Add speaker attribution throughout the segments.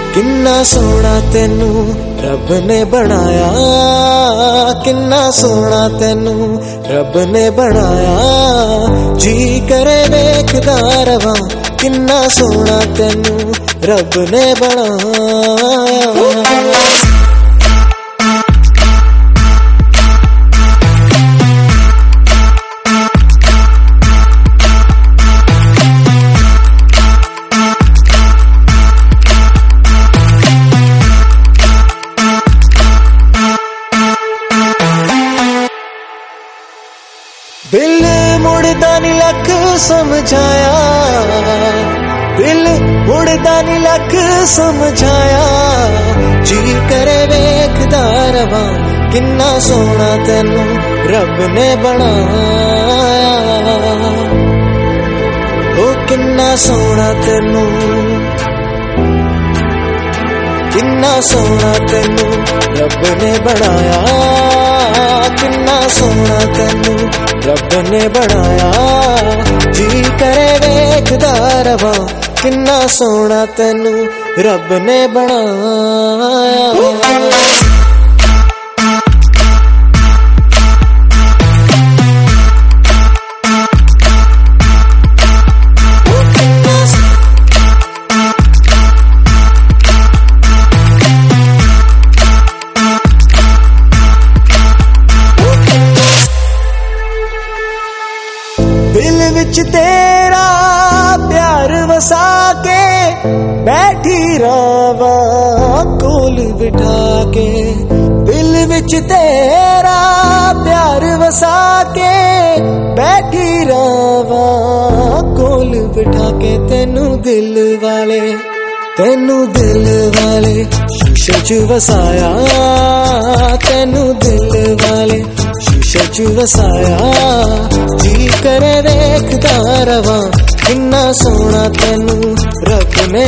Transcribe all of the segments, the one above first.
Speaker 1: किन्ना सोना तेनू रब ने बनाया, किन्ना सोना तेनू रब ने बनाया। जी करे देखदा रवा, किन्ना सोना तेनू रब ने बनाया। दिल मुड़दा नी लख समझाया, दिल मुड़दा नी लख समझाया। जी करे वेखदा रवा, किन्ना सोना तेनू रब ने बनाया। ओ किन्ना सोना तेनू, किन्ना सोना तेनू रब ने बनाया, किन्ना सोना तेनू रब ने बनाया। जी करे वेखदा रवा, किन्ना सोना तेनू रब ने बनाया। दिल विच तेरा प्यार वसा के बैठी रवा कोल बिठा के। दिल विच तेरा प्यार वसा के बैठी रवा कोल बिठा के। तेनू दिल वाले, तेनू दिल वाले शीशे च वसाया, तेनू दिल वाले शीशे च वसाया। जी करे देखदा रवा, किन्ना सोना तेनू रब ने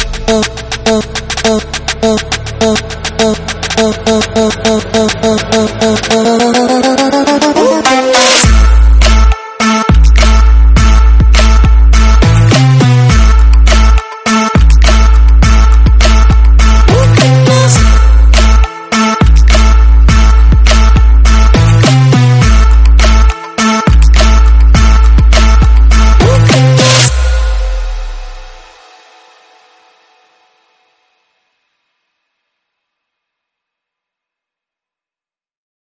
Speaker 1: बनाया।